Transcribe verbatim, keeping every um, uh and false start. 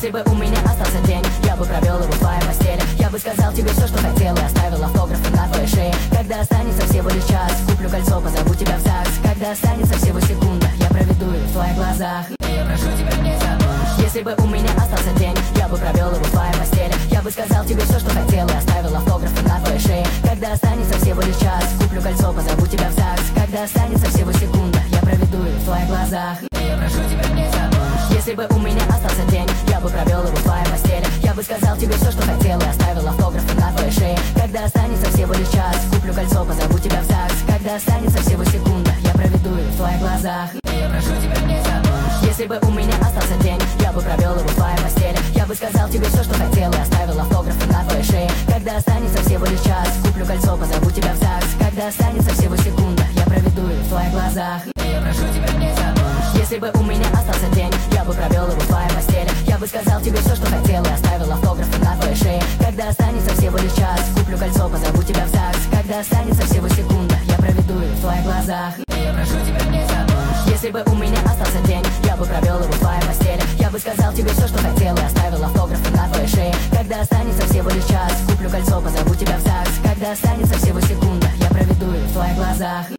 Если бы у меня остался день, я бы провел его в твоей постели. Я бы сказал тебе все, что хотел, и оставил автографы на твоей шее. Когда останется всего лишь час, куплю кольцо, позову тебя в ЗАГС. Когда останется всего секунда, я проведу их в твоих глазах. И я прошу тебя не забудь. Если бы у меня остался день, я бы провел его в твоей постели. Я бы сказал тебе все, что хотел, и оставил автографы на твоей шее. Когда останется всего лишь час, куплю кольцо, позову тебя в ЗАГС. Когда останется всего секунда, я проведу их в твоих глазах. И я прошу тебя не забудь. Если бы у меня остался день, я бы провел его в твоей постели. Я бы сказал тебе все, что хотел, и оставил автографы на твоей шее. Когда останется всего лишь час, куплю кольцо, позову тебя в ЗАГС. Когда останется всего секунда, я проведу их в твоих глазах. И я прошу тебя не забудь. Если бы у меня остался день, я бы провел его в твоей постели. Я бы сказал тебе все, что хотел, и оставил автографы на твоей шее. Когда останется всего лишь час, куплю кольцо, позову тебя в ЗАГС. Когда останется всего секунда, я проведу их в твоих глазах. И я прошу тебя не забудь. Если бы у меня остался день, я бы провел его в твоей постели. Я бы сказал тебе все, что хотел, и оставил автографы на твоей шее. Когда останется всего лишь час, куплю кольцо, позову тебя в ЗАГС. Когда останется всего секунда, я проведу их в твоих глазах. И я прошу тебя не забудь. Если бы у меня остался день, я бы провел его в твоей постели. Я бы сказал тебе все, что хотел, и оставил автографы на твоей шее. Когда останется всего лишь час, куплю кольцо, позову тебя в ЗАГС. Когда останется всего секунда, я проведу их в твоих глазах.